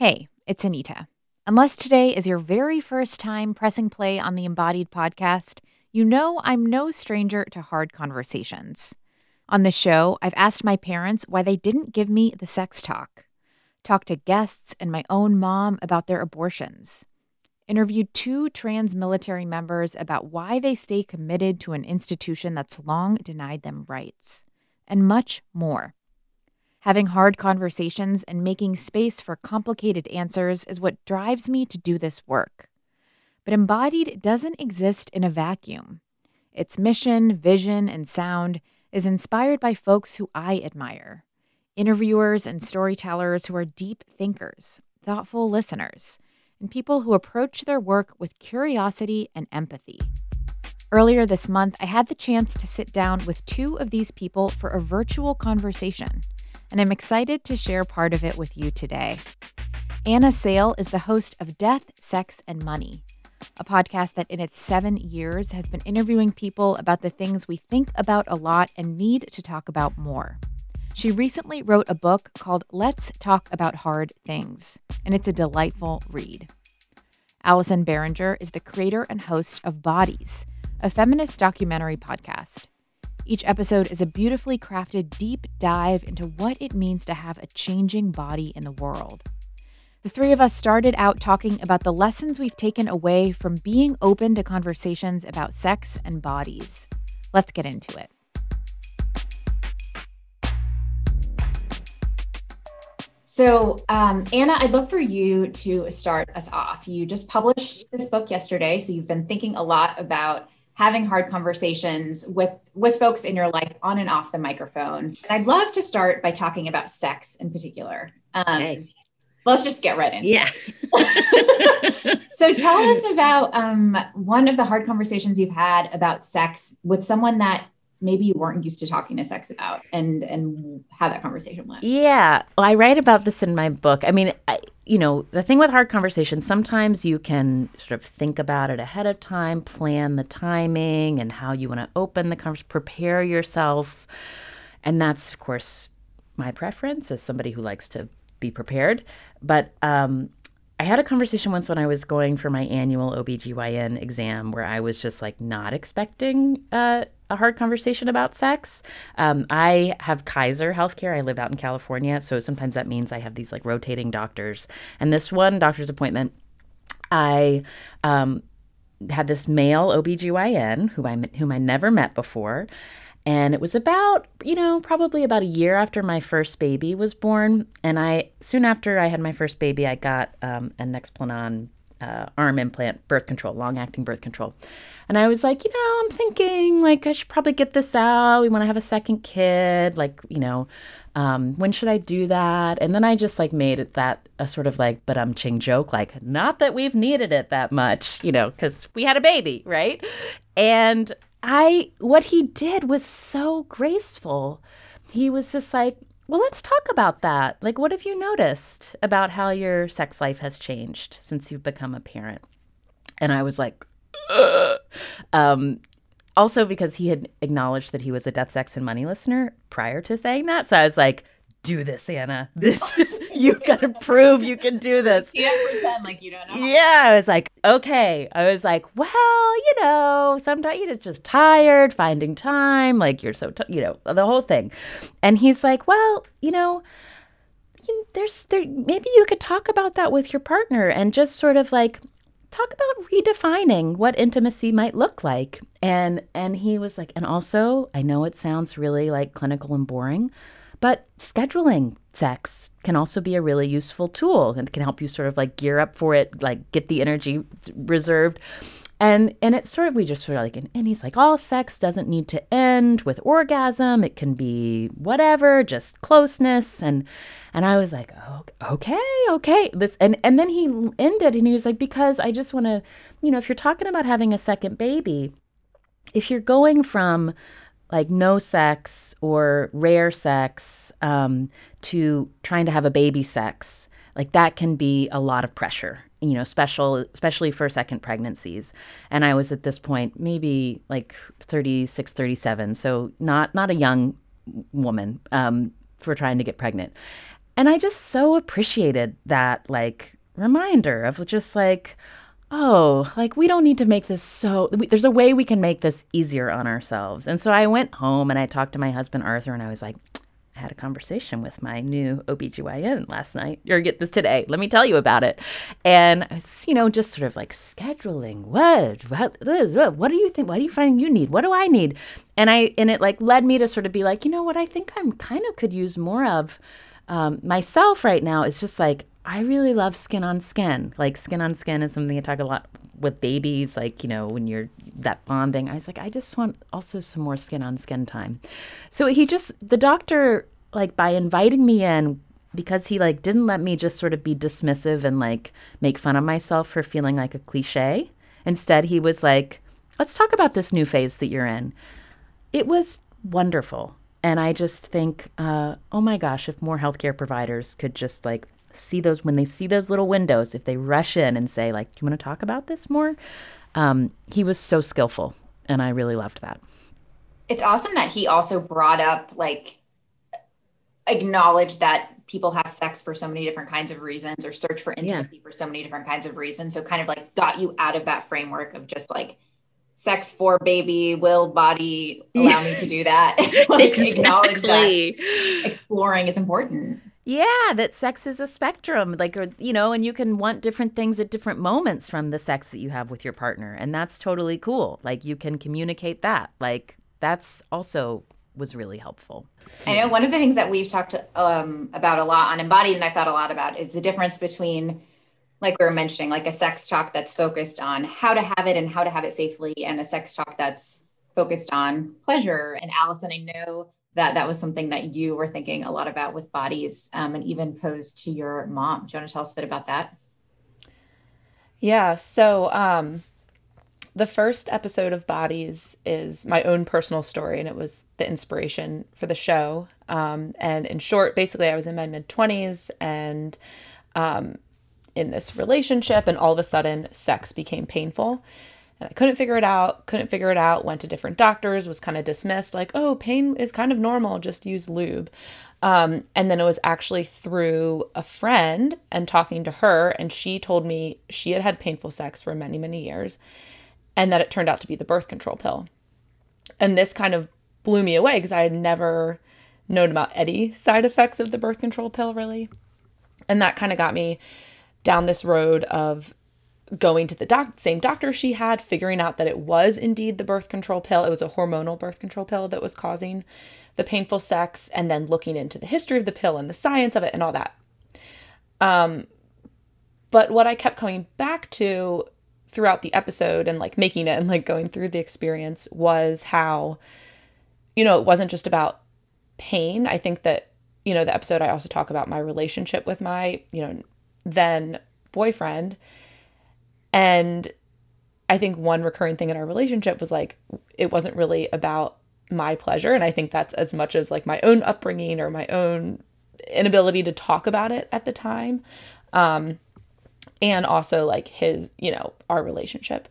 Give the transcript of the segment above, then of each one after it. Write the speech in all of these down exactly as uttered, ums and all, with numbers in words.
Hey, it's Anita. Unless today is your very first time pressing play on the Embodied podcast, you know I'm no stranger to hard conversations. On the show, I've asked my parents why they didn't give me the sex talk, talked to guests and my own mom about their abortions, interviewed two trans military members about why they stay committed to an institution that's long denied them rights, and much more. Having hard conversations and making space for complicated answers is what drives me to do this work. But Embodied doesn't exist in a vacuum. Its mission, vision, and sound is inspired by folks who I admire, interviewers and storytellers who are deep thinkers, thoughtful listeners, and people who approach their work with curiosity and empathy. Earlier this month, I had the chance to sit down with two of these people for a virtual conversation, and I'm excited to share part of it with you today. Anna Sale is the host of Death, Sex, and Money, a podcast that in its seven years has been interviewing people about the things we think about a lot and need to talk about more. She recently wrote a book called Let's Talk About Hard Things, and it's a delightful read. Allison Behringer is the creator and host of Bodies, a feminist documentary podcast. Each episode is a beautifully crafted deep dive into what it means to have a changing body in the world. The three of us started out talking about the lessons we've taken away from being open to conversations about sex and bodies. Let's get into it. So, um, Anna, I'd love for you to start us off. You just published this book yesterday, so you've been thinking a lot about having hard conversations with, with folks in your life on and off the microphone. And I'd love to start by talking about sex in particular. Um, okay. Let's just get right into yeah. it. So tell us about um, one of the hard conversations you've had about sex with someone that maybe you weren't used to talking to sex about, and and how that conversation went. Yeah. Well, I write about this in my book. I mean, I, you know, the thing with hard conversations, sometimes you can sort of think about it ahead of time, plan the timing and how you want to open the conversation, prepare yourself. And that's, of course, my preference as somebody who likes to be prepared. But um, I had a conversation once when I was going for my annual O B G Y N exam where I was just like not expecting uh, a hard conversation about sex. Um, I have Kaiser Healthcare. I live out in California. So sometimes that means I have these like rotating doctors. And this one doctor's appointment, I um, had this male O B G Y N who I, whom I never met before. And it was about, you know, probably about a year after my first baby was born. And I, soon after I had my first baby, I got um, an Nexplanon uh, arm implant, birth control, long-acting birth control. And I was like, you know, I'm thinking like I should probably get this out. We want to have a second kid. Like, you know, um, when should I do that? And then I just like made it that a sort of like, but I'm ching joke, like, not that we've needed it that much, you know, because we had a baby, right? And I, what he did was so graceful. He was just like, well, let's talk about that. Like, what have you noticed about how your sex life has changed since you've become a parent? And I was like, Ugh. um, also because he had acknowledged that he was a Death, Sex, and Money listener prior to saying that. So I was like, do this, Anna. This is, you gotta prove you can do this. You have to pretend like you don't know. Yeah, I was like, okay. I was like, well, you know, sometimes you're just tired, finding time, like you're so, t- you know, the whole thing. And he's like, well, you know, you, there's there maybe you could talk about that with your partner and just sort of like talk about redefining what intimacy might look like. And and he was like, and also, I know it sounds really like clinical and boring, but scheduling sex can also be a really useful tool and can help you sort of like gear up for it, like get the energy reserved. And and it's sort of, we just sort of like, and, and he's like, all sex doesn't need to end with orgasm. It can be whatever, just closeness. And and I was like, oh, okay, okay. This, and, and then he ended and he was like, because I just want to, you know, if you're talking about having a second baby, if you're going from like no sex or rare sex um, to trying to have a baby sex, like that can be a lot of pressure, you know, special, especially for second pregnancies. And I was at this point, maybe like thirty-six, thirty-seven. So not, not a young woman um, for trying to get pregnant. And I just so appreciated that, like, reminder of just like, oh, like we don't need to make this so, we, there's a way we can make this easier on ourselves. And so I went home and I talked to my husband, Arthur, and I was like, I had a conversation with my new O B G Y N last night, or get this today. Let me tell you about it. And I was, you know, just sort of like scheduling. What? What, what do you think? What do you find you need? What do I need? And I, and it like led me to sort of be like, you know what I think I'm kind of could use more of um, myself right now is just like, I really love skin on skin. Like skin on skin is something I talk a lot with babies, like, you know, when you're that bonding. I was like, I just want also some more skin on skin time. So he just, the doctor, like by inviting me in, because he like didn't let me just sort of be dismissive and like make fun of myself for feeling like a cliche. Instead, he was like, let's talk about this new phase that you're in. It was wonderful. And I just think, uh, oh my gosh, if more healthcare providers could just like see those, when they see those little windows, if they rush in and say like, do you want to talk about this more? Um, he was so skillful and I really loved that. It's awesome that he also brought up, like, acknowledge that people have sex for so many different kinds of reasons or search for intimacy yeah. for so many different kinds of reasons. So kind of like got you out of that framework of just like sex for baby, will body allow me to do that. Like exactly. Acknowledge that exploring is important. Yeah, that sex is a spectrum, like, or, you know, and you can want different things at different moments from the sex that you have with your partner. And that's totally cool. Like, you can communicate that. Like, that's also was really helpful. I know one of the things that we've talked um, about a lot on Embodied, and I've thought a lot about, is the difference between, like we were mentioning, like a sex talk that's focused on how to have it and how to have it safely, and a sex talk that's focused on pleasure. And Allison, I know that that was something that you were thinking a lot about with Bodies, um, and even posed to your mom. Do you want to tell us a bit about that? Yeah. So um, the first episode of Bodies is my own personal story, and it was the inspiration for the show. Um, and in short, basically, I was in my mid-twenties and um, in this relationship, and all of a sudden, sex became painful. And I couldn't figure it out, couldn't figure it out, went to different doctors, was kind of dismissed, like, oh, pain is kind of normal, just use lube. Um, and then it was actually through a friend and talking to her, and she told me she had had painful sex for many, many years, and that it turned out to be the birth control pill. And this kind of blew me away because I had never known about any side effects of the birth control pill, really. And that kind of got me down this road of going to the doc- same doctor she had, figuring out that it was indeed the birth control pill. It was a hormonal birth control pill that was causing the painful sex, and then looking into the history of the pill and the science of it and all that. Um, but what I kept coming back to throughout the episode and like making it and like going through the experience was how, you know, it wasn't just about pain. I think that, you know, the episode I also talk about my relationship with my, you know, then boyfriend. And I think one recurring thing in our relationship was like, it wasn't really about my pleasure. And I think that's as much as like my own upbringing or my own inability to talk about it at the time. Um, and also like his, you know, our relationship.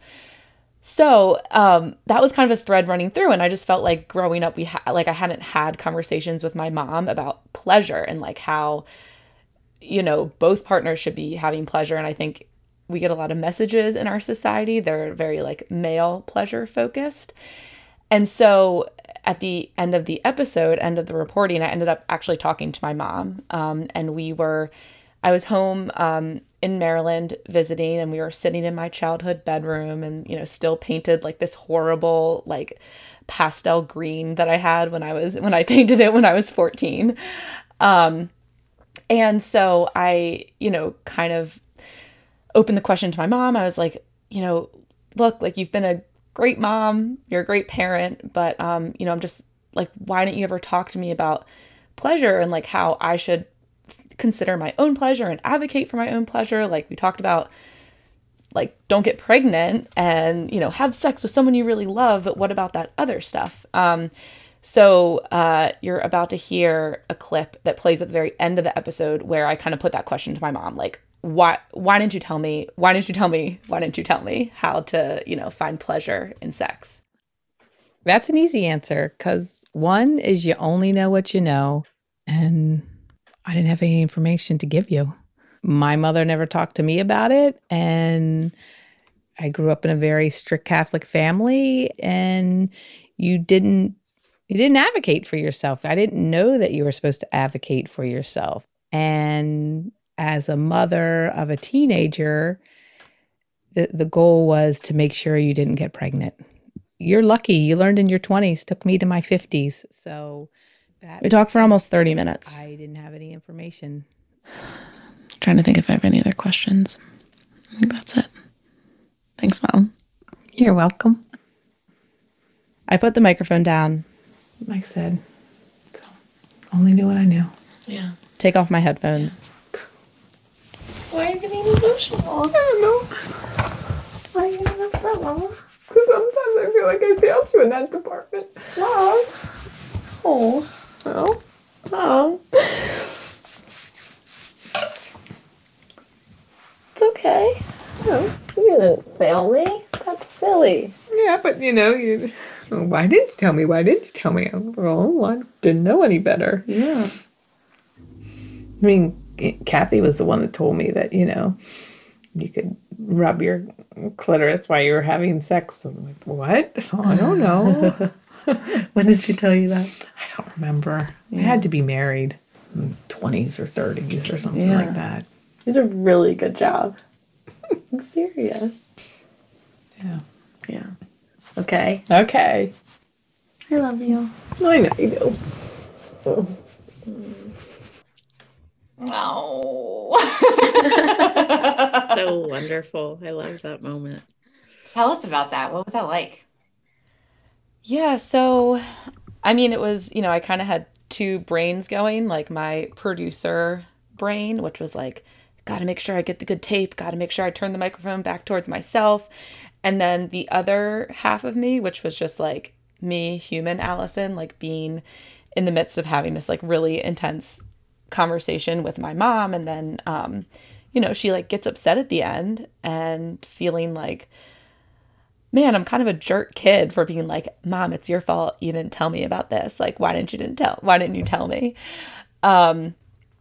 So um, that was kind of a thread running through. And I just felt like growing up, we had, like, I hadn't had conversations with my mom about pleasure and like how, you know, both partners should be having pleasure. And I think we get a lot of messages in our society. They're very like male pleasure focused. And so at the end of the episode, end of the reporting, I ended up actually talking to my mom. Um, and we were, I was home um, in Maryland visiting, and we were sitting in my childhood bedroom and, you know, still painted like this horrible, like pastel green that I had when I was, when I painted it when I was fourteen. Um, and so I, you know, kind of opened the question to my mom. I was like, you know, look, like you've been a great mom, you're a great parent, but, um, you know, I'm just like, why didn't you ever talk to me about pleasure and like how I should consider my own pleasure and advocate for my own pleasure? Like we talked about, like, don't get pregnant and, you know, have sex with someone you really love, but what about that other stuff? Um, so uh, you're about to hear a clip that plays at the very end of the episode where I kind of put that question to my mom, like, why why didn't you tell me why didn't you tell me why didn't you tell me how to, you know, find pleasure in sex? That's an easy answer, because one is you only know what you know, and I didn't have any information to give you. My mother never talked to me about it. And I grew up in a very strict Catholic family, and you didn't you didn't advocate for yourself. I didn't know that you were supposed to advocate for yourself. And as a mother of a teenager, the, the goal was to make sure you didn't get pregnant. You're lucky. You learned in your twenties, took me to my fifties. So that, We talked for almost thirty minutes. I didn't have any information. Trying to think if I have any other questions. I think that's it. Thanks, Mom. You're welcome. I put the microphone down. Like I said, so only knew what I knew. Yeah. Take off my headphones. Yeah. Why are you getting emotional? I don't know. Why are you getting upset, Mama? Because sometimes I feel like I failed you in that department. Mom. Oh. Oh. Oh. It's okay. No, you didn't fail me. That's silly. Yeah, but you know, you. Why didn't you tell me? Why didn't you tell me? Well, I didn't know any better. Yeah. I mean, Kathy was the one that told me that, you know, you could rub your clitoris while you were having sex. I'm like, what? Oh, I don't know. When did she tell you that? I don't remember. Yeah. I had to be married in twenties or thirties or something yeah. like that. You did a really good job. I'm serious. Yeah. Yeah. Okay. Okay. I love you. I know you do. Oh. Oh. So wonderful. I love that moment. Tell us about that. What was that like? Yeah, so I mean, it was, you know, I kind of had two brains going, like my producer brain, which was like, got to make sure I get the good tape, got to make sure I turn the microphone back towards myself. And then the other half of me, which was just like me, human Allison, like being in the midst of having this like really intense conversation with my mom. And then, um, you know, she like gets upset at the end and feeling like, man, I'm kind of a jerk kid for being like, Mom, it's your fault. You didn't tell me about this. Like, why didn't you didn't tell? Why didn't you tell me? Um,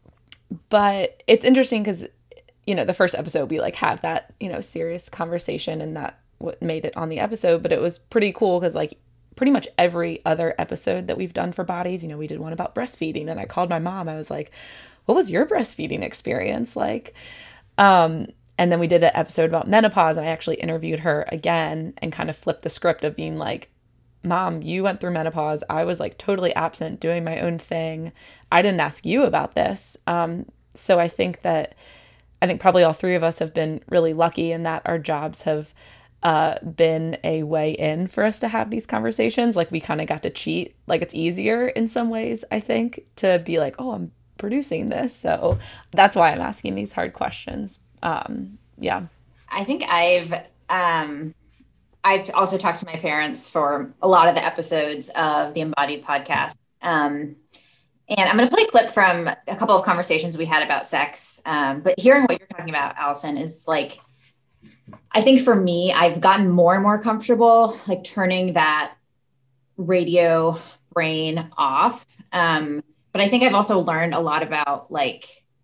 but it's interesting because, you know, the first episode, we like have that, you know, serious conversation, and that what made it on the episode. But it was pretty cool because like pretty much every other episode that we've done for Bodies, you know, we did one about breastfeeding, and I called my mom. I was like, what was your breastfeeding experience like? Um, and then we did an episode about menopause, and I actually interviewed her again and kind of flipped the script of being like, Mom, you went through menopause. I was like totally absent, doing my own thing. I didn't ask you about this. Um, so I think that, I think probably all three of us have been really lucky in that our jobs have uh, been a way in for us to have these conversations. Like we kind of got to cheat. Like it's easier in some ways, I think, to be like, oh, I'm producing this. So that's why I'm asking these hard questions. Um, yeah. I think I've, um, I've also talked to my parents for a lot of the episodes of the Embodied podcast. Um, and I'm going to play a clip from a couple of conversations we had about sex. Um, but hearing what you're talking about, Allison, is like, I think for me, I've gotten more and more comfortable, like turning that radio brain off. Um, but I think I've also learned a lot about like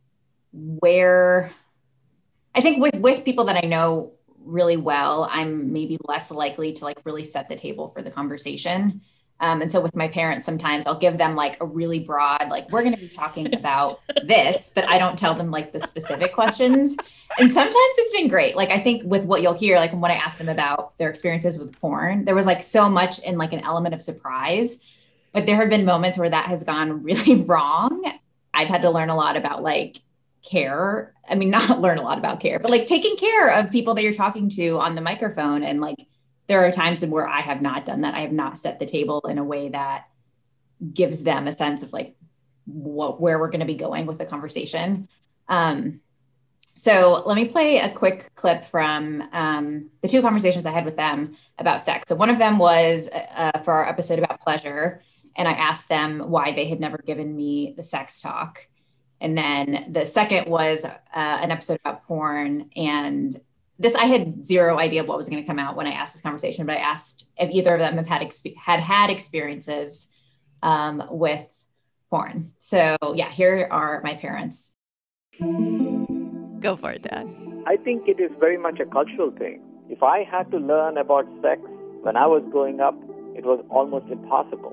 where, I think with, with people that I know really well, I'm maybe less likely to like really set the table for the conversation. Um, and so with my parents, sometimes I'll give them like a really broad, like, we're going to be talking about this, but I don't tell them like the specific questions. And sometimes it's been great. Like, I think with what you'll hear, like when I asked them about their experiences with porn, there was like so much in like an element of surprise, but there have been moments where that has gone really wrong. I've had to learn a lot about like care. I mean, not learn a lot about care, but like taking care of people that you're talking to on the microphone. And like, there are times where I have not done that. I have not set the table in a way that gives them a sense of like what, where we're going to be going with the conversation. Um, so let me play a quick clip from um, the two conversations I had with them about sex. So one of them was uh, for our episode about pleasure. And I asked them why they had never given me the sex talk. And then the second was uh, an episode about porn. And this, I had zero idea what was going to come out when I asked this conversation, but I asked if either of them have had exp- had had experiences um, with porn. So yeah, here are my parents. Go for it, Dad. I think it is very much a cultural thing. If I had to learn about sex when I was growing up, it was almost impossible.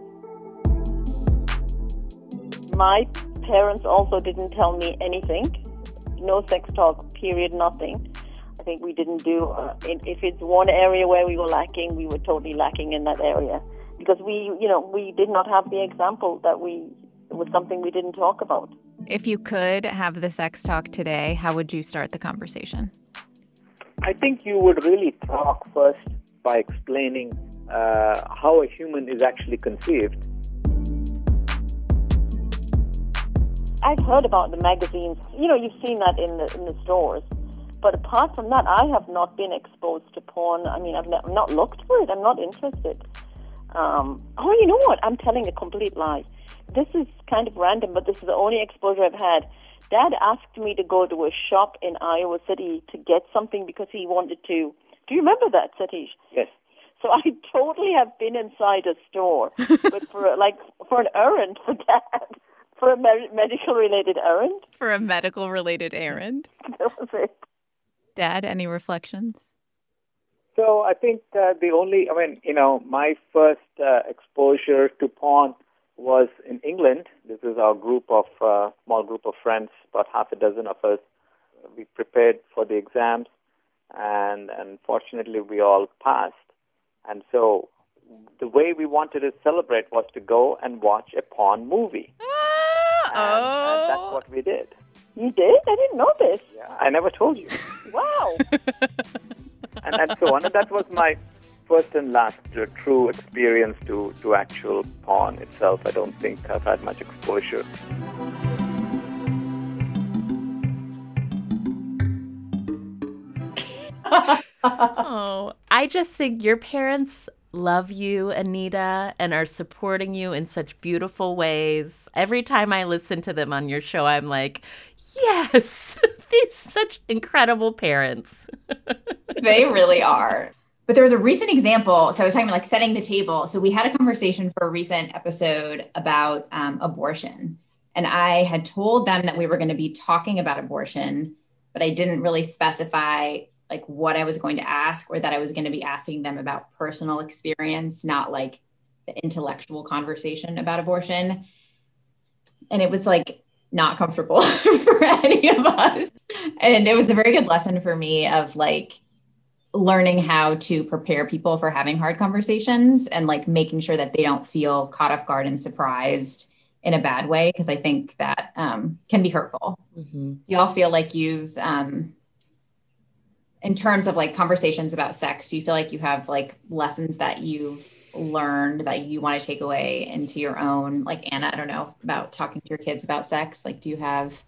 My parents also didn't tell me anything. No sex talk, period, nothing. I think we didn't do, uh, if it's one area where we were lacking, we were totally lacking in that area. Because we, you know, we did not have the example that we, it was something we didn't talk about. If you could have the sex talk today, how would you start the conversation? I think you would really talk first by explaining uh, how a human is actually conceived. I've heard about the magazines. You know, you've seen that in the in the stores. But apart from that, I have not been exposed to porn. I mean, I've not, not looked for it. I'm not interested. Um, oh, you know what? I'm telling a complete lie. This is kind of random, but this is the only exposure I've had. Dad asked me to go to a shop in Iowa City to get something because he wanted to. Do you remember that, Satish? Yes. So I totally have been inside a store, but for like for an errand for Dad, for a med- medical-related errand. For a medical-related errand? That was it. Dad, any reflections? So I think uh, the only, I mean, you know, my first uh, exposure to porn was in England. This is our group of, uh, small group of friends, about half a dozen of us. We prepared for the exams, and unfortunately we all passed. And so the way we wanted to celebrate was to go and watch a porn movie. Ah, and, oh. and that's what we did. You did? I didn't know this. Yeah, I never told you. Wow. and, and so on. And that was my first and last uh, true experience to, to actual porn itself. I don't think I've had much exposure. Oh, I just think your parents love you, Anita, and are supporting you in such beautiful ways. Every time I listen to them on your show, I'm like, yes, these such incredible parents. They really are. But there was a recent example. So I was talking about like setting the table. So we had a conversation for a recent episode about um, abortion. And I had told them that we were going to be talking about abortion, but I didn't really specify like what I was going to ask, or that I was going to be asking them about personal experience, not like the intellectual conversation about abortion. And it was like not comfortable for any of us. And it was a very good lesson for me of like learning how to prepare people for having hard conversations and like making sure that they don't feel caught off guard and surprised in a bad way. Cause I think that um, can be hurtful. Mm-hmm. Do y'all feel like you've, um, in terms of like conversations about sex, do you feel like you have like lessons that you've learned that you want to take away into your own, like Anna, I don't know, about talking to your kids about sex? Like, do you have?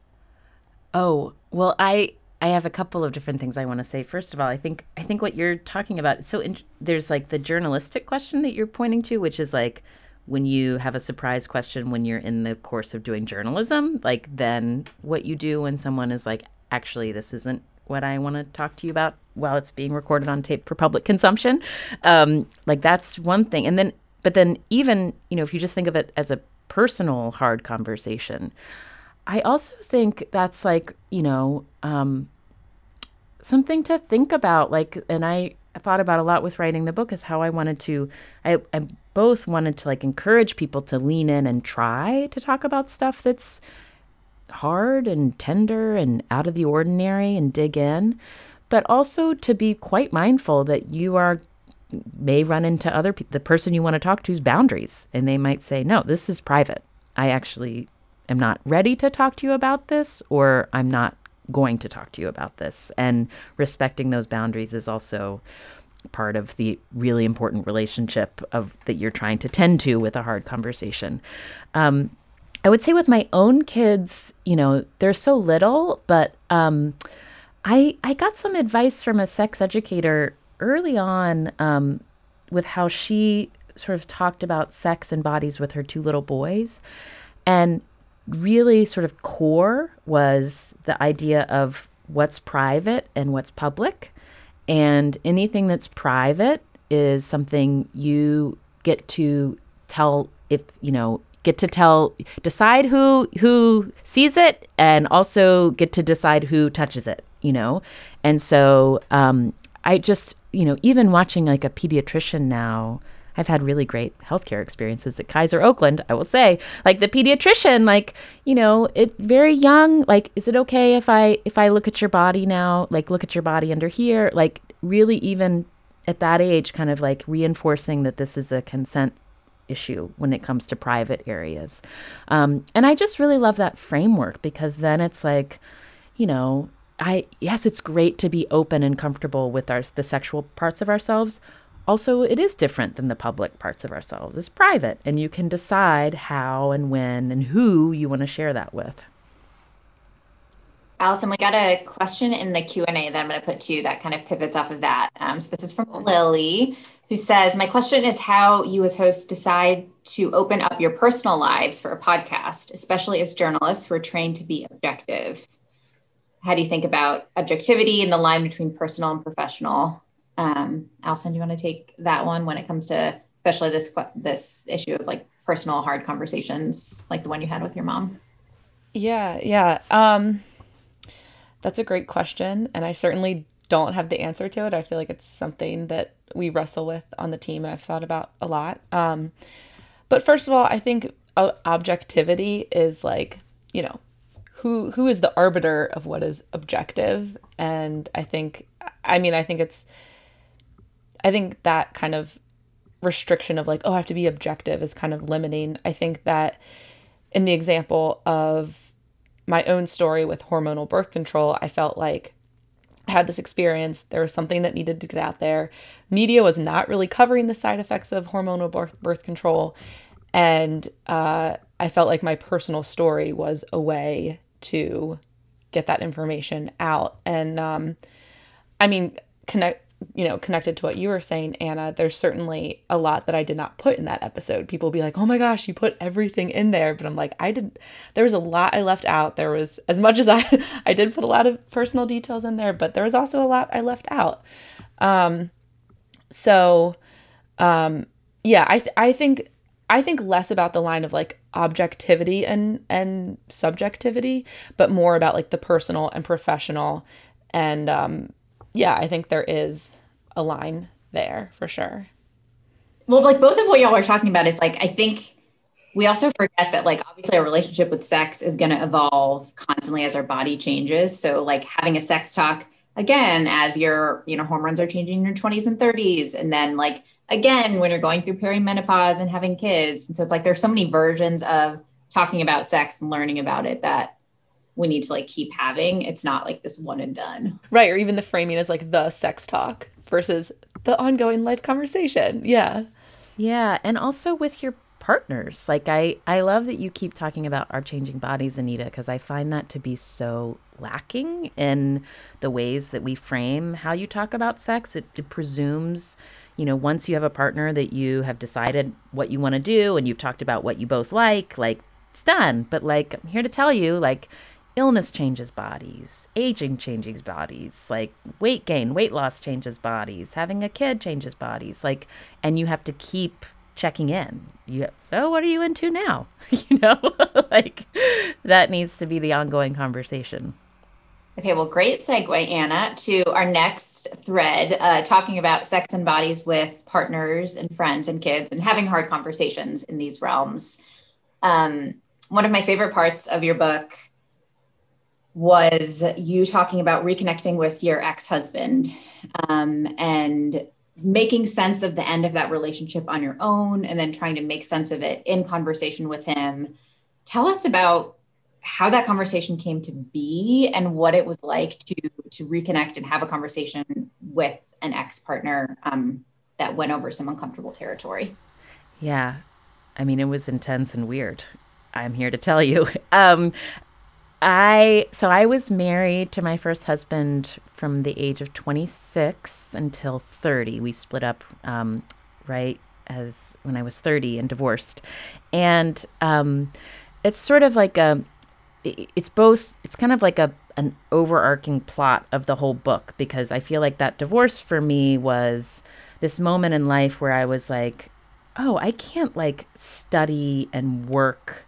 Oh, well, I, I have a couple of different things I want to say. First of all, I think, I think what you're talking about, so in, there's like the journalistic question that you're pointing to, which is like when you have a surprise question when you're in the course of doing journalism, like then what you do when someone is like, actually, this isn't what I want to talk to you about while it's being recorded on tape for public consumption. Um, like that's one thing. And then, but then even, you know, if you just think of it as a personal hard conversation, I also think that's like, you know, um, something to think about. Like, and I thought about a lot with writing the book is how I wanted to, I, I both wanted to like encourage people to lean in and try to talk about stuff that's hard and tender and out of the ordinary and dig in, but also to be quite mindful that you are may run into other people, the person you want to talk to's boundaries, and they might say, no, this is private. I actually am not ready to talk to you about this, or I'm not going to talk to you about this. And respecting those boundaries is also part of the really important relationship of that you're trying to tend to with a hard conversation. Um, I would say with my own kids, you know, they're so little, but um, I I got some advice from a sex educator early on um, with how she sort of talked about sex and bodies with her two little boys. And really sort of core was the idea of what's private and what's public. And anything that's private is something you get to tell if, you know, get to tell, decide who who sees it, and also get to decide who touches it, you know? And so um, I just, you know, even watching like a pediatrician now, I've had really great healthcare experiences at Kaiser Oakland, I will say. Like the pediatrician, like, you know, it very young, like, is it okay if I if I look at your body now? Like, look at your body under here? Like, really even at that age, kind of like reinforcing that this is a consent issue when it comes to private areas. Um, and I just really love that framework, because then it's like, you know, I yes, it's great to be open and comfortable with our the sexual parts of ourselves. Also, it is different than the public parts of ourselves. It's private, and you can decide how and when and who you want to share that with. Allison, we got a question in the Q and A that I'm going to put to you that kind of pivots off of that. Um, so this is from Lily, who says, my question is how you as hosts decide to open up your personal lives for a podcast, especially as journalists who are trained to be objective. How do you think about objectivity and the line between personal and professional? Um, Allison, do you want to take that one when it comes to especially this this issue of like personal hard conversations like the one you had with your mom? Yeah, yeah. Um, that's a great question. And I certainly don't have the answer to it. I feel like it's something that we wrestle with on the team and I've thought about a lot. Um, but first of all, I think uh, objectivity is like, you know, who who is the arbiter of what is objective? And I think, I mean, I think it's, I think that kind of restriction of like, oh, I have to be objective is kind of limiting. I think that in the example of my own story with hormonal birth control, I felt like I had this experience. There was something that needed to get out there. Media was not really covering the side effects of hormonal birth, birth control. And uh, I felt like my personal story was a way to get that information out. And um, I mean, connect, you know, connected to what you were saying, Anna, there's certainly a lot that I did not put in that episode. People will be like, oh my gosh, you put everything in there. But I'm like, I did, there was a lot I left out. There was, as much as I, I did put a lot of personal details in there, but there was also a lot I left out. Um, so, um, yeah, I, th- I think, I think less about the line of like objectivity and, and subjectivity, but more about like the personal and professional. And, um, yeah, I think there is a line there for sure. Well, like both of what y'all are talking about is like, I think we also forget that like, obviously our relationship with sex is going to evolve constantly as our body changes. So like having a sex talk again, as your, you know, hormones are changing in your twenties and thirties. And then like, again, when you're going through perimenopause and having kids. And so it's like, there's so many versions of talking about sex and learning about it that we need to like keep having. It's not like this one and done. Right. Or even the framing is like the sex talk versus the ongoing life conversation. Yeah. Yeah. And also with your partners. Like I, I love that you keep talking about our changing bodies, Anita, because I find that to be so lacking in the ways that we frame how you talk about sex. It, it presumes, you know, once you have a partner that you have decided what you want to do and you've talked about what you both like, like it's done. But like, I'm here to tell you, like, illness changes bodies, aging changes bodies, like weight gain, weight loss changes bodies, having a kid changes bodies, like, and you have to keep checking in. You so what are you into now? You know, like that needs to be the ongoing conversation. Okay, well, great segue, Anna, to our next thread, uh, talking about sex and bodies with partners and friends and kids and having hard conversations in these realms. Um, one of my favorite parts of your book was you talking about reconnecting with your ex-husband um, and making sense of the end of that relationship on your own and then trying to make sense of it in conversation with him. Tell us about how that conversation came to be and what it was like to to reconnect and have a conversation with an ex-partner um, that went over some uncomfortable territory. Yeah. I mean, it was intense and weird. I'm here to tell you. Um, I so I was married to my first husband from the age of twenty-six until thirty. We split up um, right as when I was thirty and divorced. And um, it's sort of like a, it's both, it's kind of like a an overarching plot of the whole book, because I feel like that divorce for me was this moment in life where I was like, oh, I can't like study and work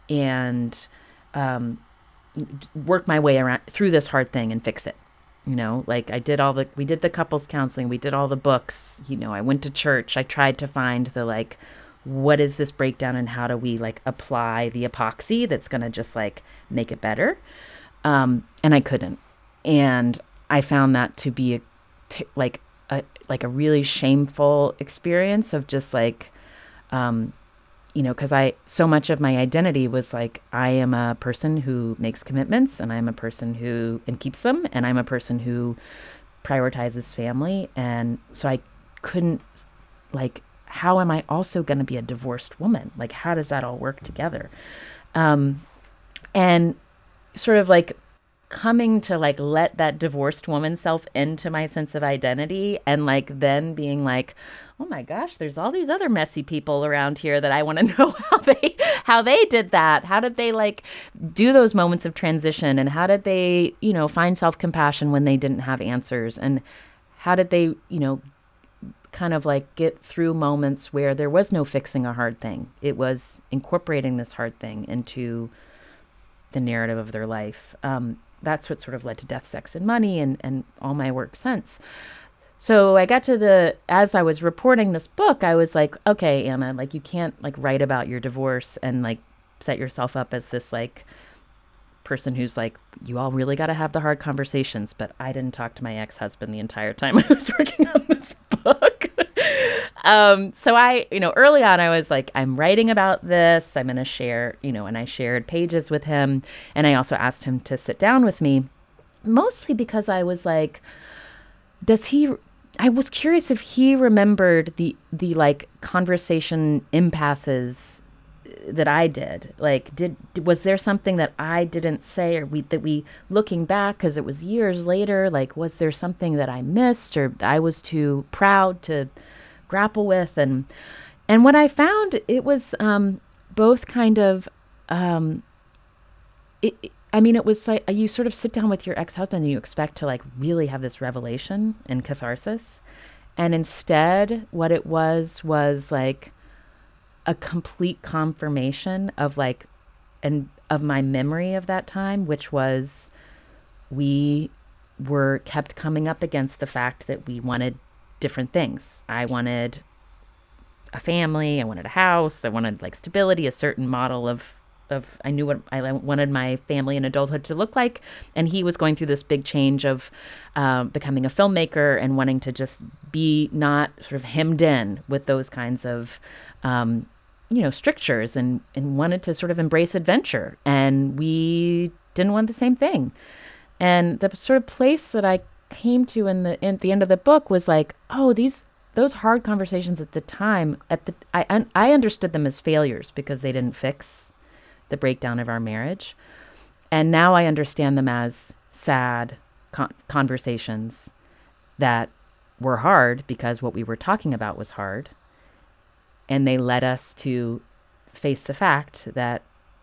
and um, work my way around through this hard thing and fix it. You know, like I did all the, we did the couples counseling, we did all the books, you know, I went to church, I tried to find the like, what is this breakdown and how do we like apply the epoxy that's going to just like make it better? Um, and I couldn't. And I found that to be a, t- like a, like a really shameful experience of just like, um, you know, because I, so much of my identity was like, I am a person who makes commitments and I'm a person who, and keeps them. And I'm a person who prioritizes family. And so I couldn't like, how am I also going to be a divorced woman? Like, how does that all work together? Um, and sort of like coming to like, let that divorced woman self into my sense of identity and like, then being like, oh my gosh, there's all these other messy people around here that I want to know how they how they did that. How did they like do those moments of transition, and how did they, you know, find self-compassion when they didn't have answers, and how did they, you know, kind of like get through moments where there was no fixing a hard thing. It was incorporating this hard thing into the narrative of their life. Um, that's what sort of led to Death, Sex, and Money and, and all my work since. So I got to the, as I was reporting this book, I was like, okay, Anna, like you can't like write about your divorce and like set yourself up as this like person who's like, you all really got to have the hard conversations. But I didn't talk to my ex-husband the entire time I was working on this book. um, so I, you know, early on I was like, I'm writing about this. I'm going to share, you know, and I shared pages with him. And I also asked him to sit down with me, mostly because I was like, does he, I was curious if he remembered the, the like conversation impasses that I did. Like, did, was there something that I didn't say, or we, that we, looking back, because it was years later, like, was there something that I missed or I was too proud to grapple with? And, and what I found, it was um, both kind of, um, it, it, I mean, it was like you sort of sit down with your ex-husband and you expect to like really have this revelation and catharsis. And instead, what it was, was like a complete confirmation of like, and of my memory of that time, which was we were kept coming up against the fact that we wanted different things. I wanted a family, I wanted a house, I wanted like stability, a certain model of of I knew what I wanted my family and adulthood to look like. And he was going through this big change of uh, becoming a filmmaker and wanting to just be not sort of hemmed in with those kinds of, um, you know, strictures, and, and wanted to sort of embrace adventure. And we didn't want the same thing. And the sort of place that I came to in the, in the end of the book was like, oh, these, those hard conversations at the time, at the, I, I understood them as failures because they didn't fix the breakdown of our marriage. And now I understand them as sad con- conversations that were hard because what we were talking about was hard. And they led us to face the fact that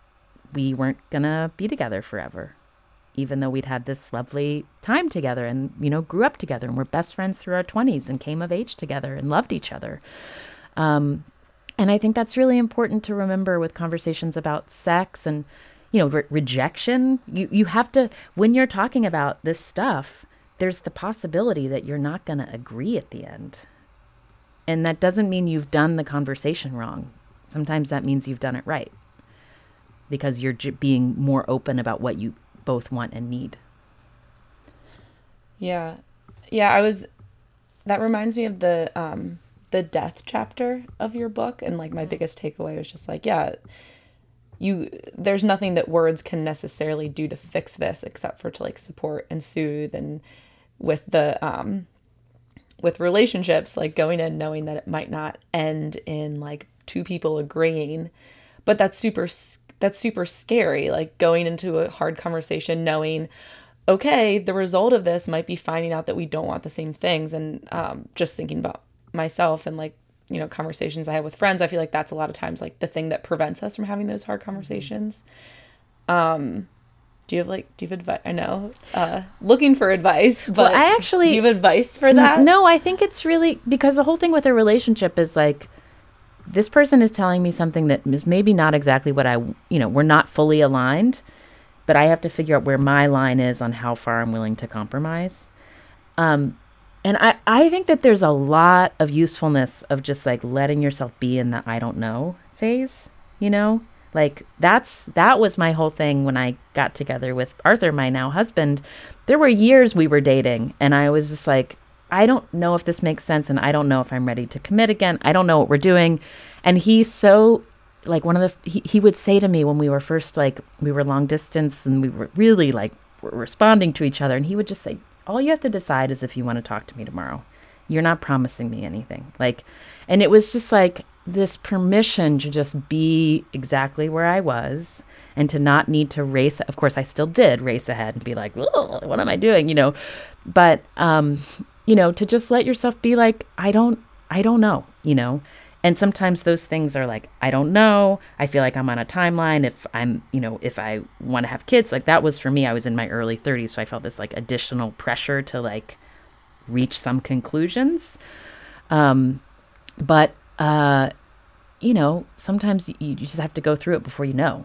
we weren't going to be together forever, even though we'd had this lovely time together and, you know, grew up together and were best friends through our twenties and came of age together and loved each other. Um, And I think that's really important to remember with conversations about sex and, you know, re- rejection. You you have to, when you're talking about this stuff, there's the possibility that you're not going to agree at the end. And that doesn't mean you've done the conversation wrong. Sometimes that means you've done it right because you're j- being more open about what you both want and need. Yeah. Yeah, I was, that reminds me of the, um, the death chapter of your book. And like my biggest takeaway was just like, yeah, you, there's nothing that words can necessarily do to fix this except for to like support and soothe. And with the, um, with relationships, like going in knowing that it might not end in like two people agreeing, but that's super, that's super scary. Like going into a hard conversation, knowing, okay, the result of this might be finding out that we don't want the same things. And, um, just thinking about myself and like, you know, conversations I have with friends, I feel like that's a lot of times like the thing that prevents us from having those hard conversations. Um, do you have like, do you have advice? I know, uh, looking for advice, but well, I actually, do you have advice for that? No, I think it's really, because the whole thing with a relationship is like, this person is telling me something that is maybe not exactly what I, you know, we're not fully aligned, but I have to figure out where my line is on how far I'm willing to compromise. Um, and I, I think that there's a lot of usefulness of just like letting yourself be in the I don't know phase, you know? Like that's, that was my whole thing when I got together with Arthur, my now husband. There were years we were dating and I was just like, I don't know if this makes sense and I don't know if I'm ready to commit again. I don't know what we're doing. And he's so like one of the, he, he would say to me when we were first like, we were long distance and we were really like were responding to each other. And he would just say, all you have to decide is if you want to talk to me tomorrow. You're not promising me anything. Like, and it was just like this permission to just be exactly where I was and to not need to race. Of course, I still did race ahead and be like, what am I doing? You know, but, um, you know, to just let yourself be like, I don't, I don't know, you know, and sometimes those things are like, I don't know. I feel like I'm on a timeline. If I'm, you know, if I want to have kids, like that was for me, I was in my early thirties. So I felt this like additional pressure to like reach some conclusions. Um, but, uh, you know, sometimes you, you just have to go through it before you know.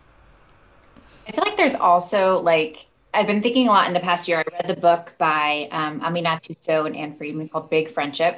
I feel like there's also like, I've been thinking a lot in the past year. I read the book by um, Aminatou Sow and Anne Friedman called Big Friendship.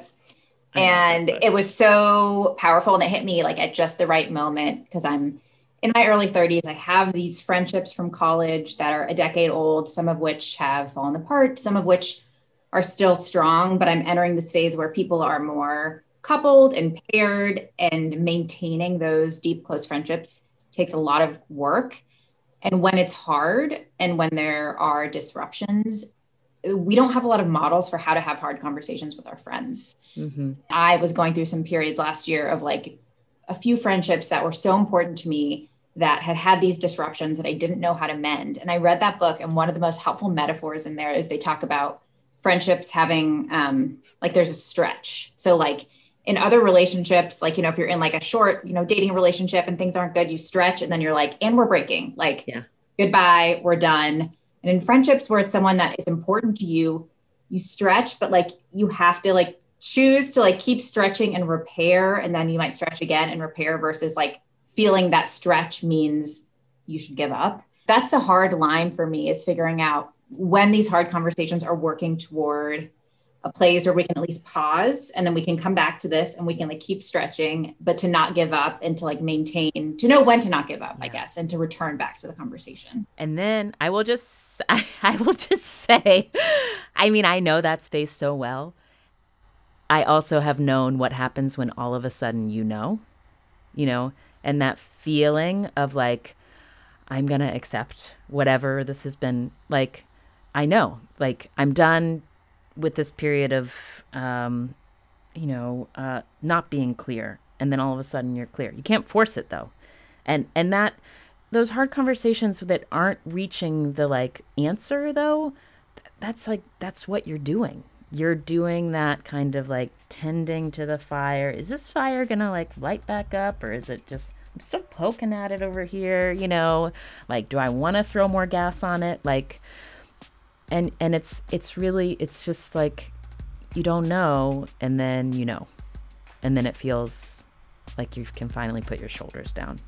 And it was so powerful and it hit me like at just the right moment because I'm in my early thirties. I have these friendships from college that are a decade old, some of which have fallen apart, some of which are still strong, but I'm entering this phase where people are more coupled and paired, and maintaining those deep, close friendships takes a lot of work. And when it's hard and when there are disruptions, we don't have a lot of models for how to have hard conversations with our friends. Mm-hmm. I was going through some periods last year of like a few friendships that were so important to me that had had these disruptions that I didn't know how to mend. And I read that book, and one of the most helpful metaphors in there is they talk about friendships having um, like there's a stretch. So like in other relationships, like, you know, if you're in like a short, you know, dating relationship and things aren't good, you stretch and then you're like, and we're breaking, like, yeah. Goodbye, we're done. And in friendships where it's someone that is important to you, you stretch, but like you have to like choose to like keep stretching and repair. And then you might stretch again and repair versus like feeling that stretch means you should give up. That's the hard line for me, is figuring out when these hard conversations are working toward a place where we can at least pause and then we can come back to this and we can like keep stretching, but to not give up and to like maintain, to know when to not give up, yeah. I guess, and to return back to the conversation. And then I will just, I, I will just say, I mean, I know that space so well. I also have known what happens when all of a sudden, you know, you know, and that feeling of like, I'm going to accept whatever this has been like, I know, like I'm done with this period of, um, you know, uh, not being clear. And then all of a sudden you're clear. You can't force it though. And, and that, those hard conversations that aren't reaching the like answer though, th- that's like, that's what you're doing. You're doing that kind of like tending to the fire. Is this fire going to like light back up, or is it just, I'm still poking at it over here? You know, like, do I want to throw more gas on it? Like, And and it's it's really, it's just like, you don't know, and then you know. And then it feels like you can finally put your shoulders down.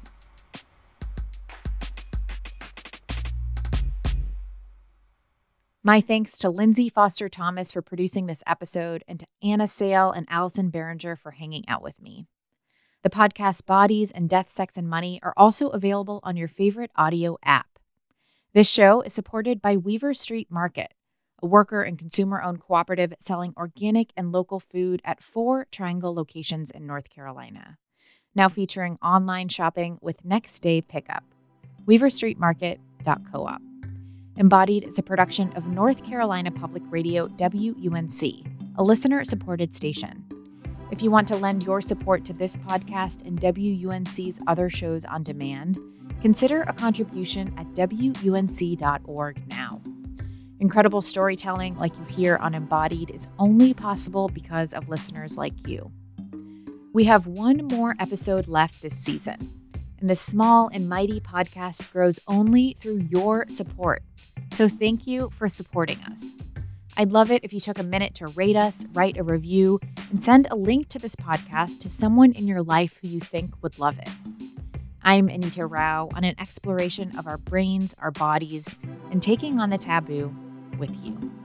My thanks to Lindsay Foster Thomas for producing this episode, and to Anna Sale and Allison Behringer for hanging out with me. The podcast Bodies and Death, Sex, and Money are also available on your favorite audio app. This show is supported by Weaver Street Market, a worker and consumer-owned cooperative selling organic and local food at four Triangle locations in North Carolina. Now featuring online shopping with next-day pickup. weaver street market dot coop. Embodied is a production of North Carolina Public Radio W U N C, a listener-supported station. If you want to lend your support to this podcast and W U N C's other shows on demand, consider a contribution at W U N C dot org now. Incredible storytelling like you hear on Embodied is only possible because of listeners like you. We have one more episode left this season, and this small and mighty podcast grows only through your support. So thank you for supporting us. I'd love it if you took a minute to rate us, write a review, and send a link to this podcast to someone in your life who you think would love it. I'm Anita Rao on an exploration of our brains, our bodies, and taking on the taboo with you.